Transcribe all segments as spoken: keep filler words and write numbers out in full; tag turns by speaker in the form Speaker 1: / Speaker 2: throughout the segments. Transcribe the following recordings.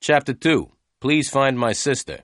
Speaker 1: Chapter two. Please find my sister.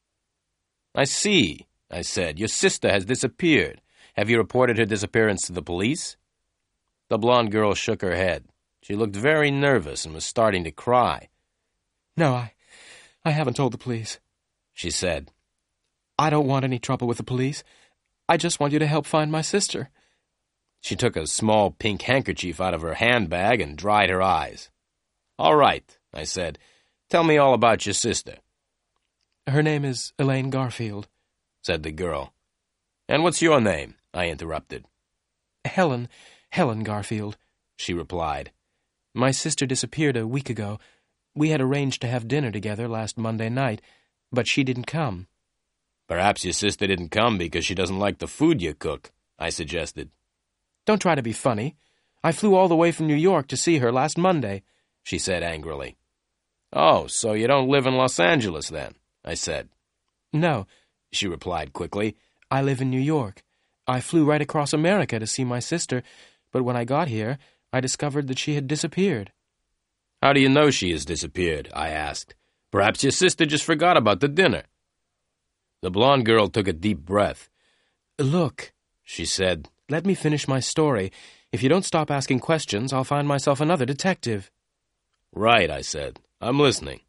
Speaker 1: I see, I said. Your sister has disappeared. Have you reported her disappearance to the police? The blonde girl shook her head. She looked very nervous and was starting to cry.
Speaker 2: No, I, I haven't told the police, she said. I don't want any trouble with the police. I just want you to help find my sister.
Speaker 1: She took a small pink handkerchief out of her handbag and dried her eyes. All right, I said. Tell me all about your sister.
Speaker 2: Her name is Elaine Garfield, said the girl.
Speaker 1: And what's your name? I interrupted.
Speaker 2: Helen, Helen Garfield, she replied. My sister disappeared a week ago. We had arranged to have dinner together last Monday night, but she didn't come.
Speaker 1: Perhaps your sister didn't come because she doesn't like the food you cook, I suggested.
Speaker 2: Don't try to be funny. I flew all the way from New York to see her last Monday, she said angrily.
Speaker 1: Oh, so you don't live in Los Angeles then, I said.
Speaker 2: No, she replied quickly. I live in New York. I flew right across America to see my sister, but when I got here, I discovered that she had disappeared.
Speaker 1: How do you know she has disappeared? I asked. Perhaps your sister just forgot about the dinner. The blonde girl took a deep breath.
Speaker 2: Look, she said, let me finish my story. If you don't stop asking questions, I'll find myself another detective.
Speaker 1: Right, I said. I'm listening.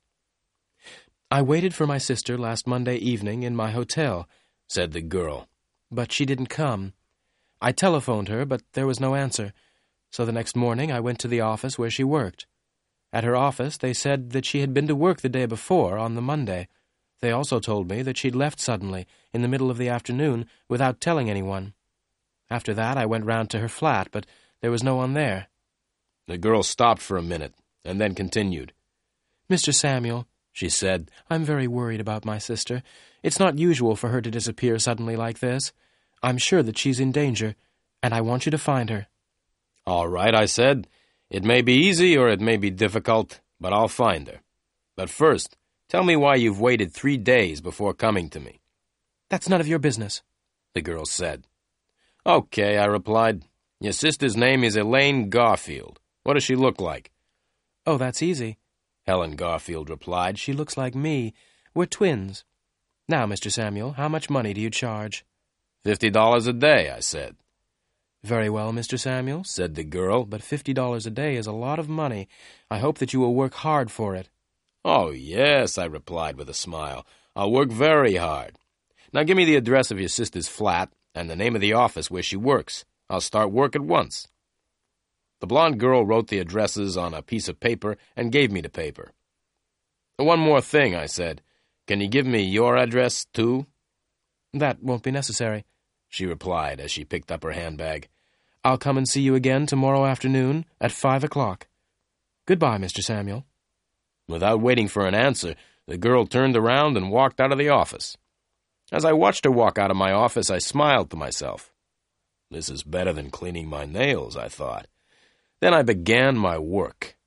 Speaker 2: I waited for my sister last Monday evening in my hotel, said the girl, but she didn't come. I telephoned her, but there was no answer, so the next morning I went to the office where she worked. At her office, they said that she had been to work the day before, on the Monday. They also told me that she'd left suddenly, in the middle of the afternoon, without telling anyone. After that, I went round to her flat, but there was no one there.
Speaker 1: The girl stopped for a minute, and then continued.
Speaker 2: Mister Samuel, she said, I'm very worried about my sister. It's not usual for her to disappear suddenly like this. I'm sure that she's in danger, and I want you to find her.
Speaker 1: All right, I said. It may be easy or it may be difficult, but I'll find her. But first, tell me why you've waited three days before coming to me.
Speaker 2: That's none of your business,
Speaker 1: the girl said. Okay, I replied. Your sister's name is Elaine Garfield. What does she look like?
Speaker 2: Oh, that's easy,
Speaker 1: Helen Garfield replied.
Speaker 2: She looks like me. We're twins. Now, Mister Samuel, how much money do you charge?
Speaker 1: Fifty dollars a day, I said.
Speaker 2: Very well, Mister Samuel, said the girl, but fifty dollars a day is a lot of money. I hope that you will work hard for it.
Speaker 1: Oh, yes, I replied with a smile. I'll work very hard. Now give me the address of your sister's flat and the name of the office where she works. I'll start work at once. The blonde girl wrote the addresses on a piece of paper and gave me the paper. One more thing, I said. Can you give me your address, too?
Speaker 2: That won't be necessary, she replied as she picked up her handbag. I'll come and see you again tomorrow afternoon at five o'clock. Goodbye, Mister Samuel.
Speaker 1: Without waiting for an answer, the girl turned around and walked out of the office. As I watched her walk out of my office, I smiled to myself. This is better than cleaning my nails, I thought. Then I began my work.